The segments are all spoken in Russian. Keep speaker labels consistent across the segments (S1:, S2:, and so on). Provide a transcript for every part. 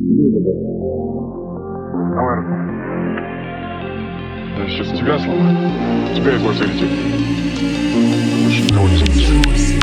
S1: Давай, я сейчас тебя сломаю. Тебя из глаза летит. Очень того не заметишь.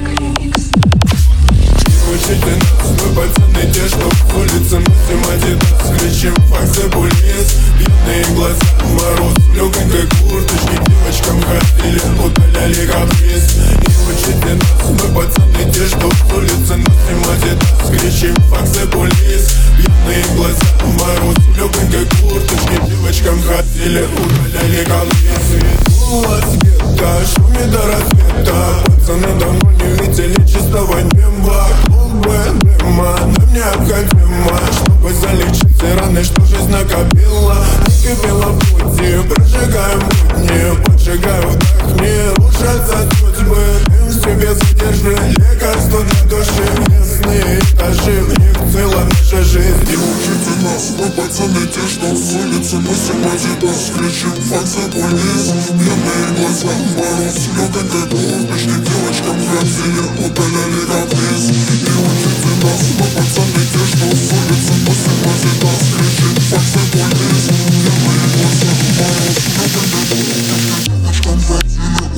S2: Учите нас, мы пацаны, те, что с улицы носим адидас, кричим факт за булиз. Пьяные глаза, мороз в легонькой курточке, девочкам ходили, удаляли каприз. Не учите нас, мы пацаны, те, что с улицы носим адидас, кричим факт за булиз. Пьяные глаза, мороз в легонькой курточке, девочкам ходили, удаляли каприз. Голос света, шумит до рассвета, пацаны давно не видели чистого неба. Нам необходимо, чтобы залечить все раны, что жизнь накопила. Накипела в пути, прожигаем будни, поджигаю вдохни, рушатся судьбы. Им в себе задержи, лекарства для души. Местные этажи, в них цела наша жизнь.
S3: Не учите нас, мы пацаны, те, что с улицы носим адидас, кричим факт за полис. Пьяные глаза, мороз в легонькой курточке, девочкам ходили, удаляли каприз. Не учите нас, мы пацаны, те, что с улицы носим адидас, кричим факт за полис. Пьяные глаза, мороз в легонькой курточке,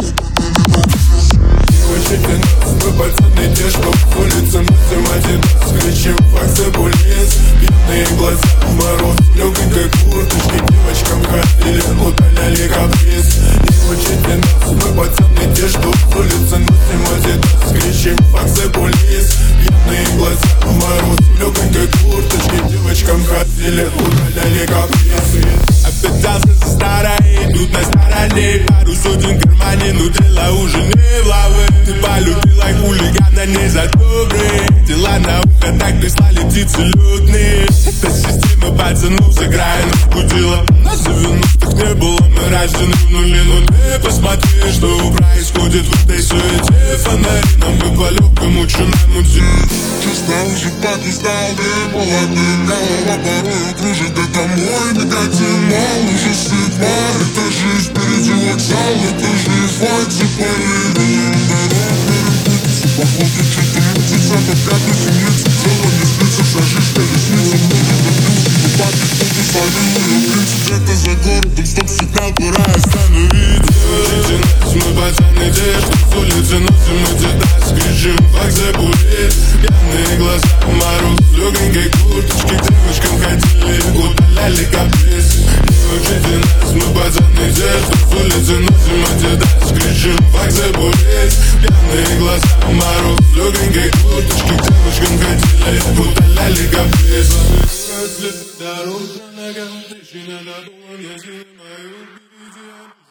S2: Учите нас, мы пацаны, те, что с улицы носим адидас, кричим факт за булиз. Пьяные глаза, мороз в легонькой курточке, девочкам ходили, удаляли каприз. Не учите нас, мы пацаны, те, что с улицы носим адидас, кричим факт за булиз. Пьяные глаза, мороз в легонькой курточке, девочкам ходили, удаляли каприз.
S4: Опять танцы за старой, идут на стороне. Пару сотен в кармане, но дела уже не в лавы. Ты полюбила хулигана не за добрые дела. На ухо так прислали птицы лютные. Эта система пацанов за краем разбудила. Нас за 90-х не было, мы рождены в нуле. Но ты посмотри, что происходит в этой суете. Фонари нам бы по легкому чуному тянуть.
S3: чувства уже подустал, ты молодым. Голова порой кружит до домой, никотин мал, уже светла. Это жизнь впереди вокзал, это жизнь факт за полицией. Походу что-то мутится, подкаты сумницы. Тело не спится, шажишь по лестнице. Может добился, но папик кто-то словил. И принцип где-то за городом, стоп, сигнал, пора остановиться.
S4: Учите нас, мы пацаны, те, что с улицы носим адидас, кричим факт за булиз. Пьяные глаза, мороз в легонькой курточке, к девочкам ходили, удаляли каприз. Не учите нас, мы пацаны, те, что с улицы носим адидас, кричим факт за булиз. Пьяные глаза, мороз в легонькой курточке, к девочкам ходили, удаляли каприз. Дорог на ногах, трещина на дом, я снимаю.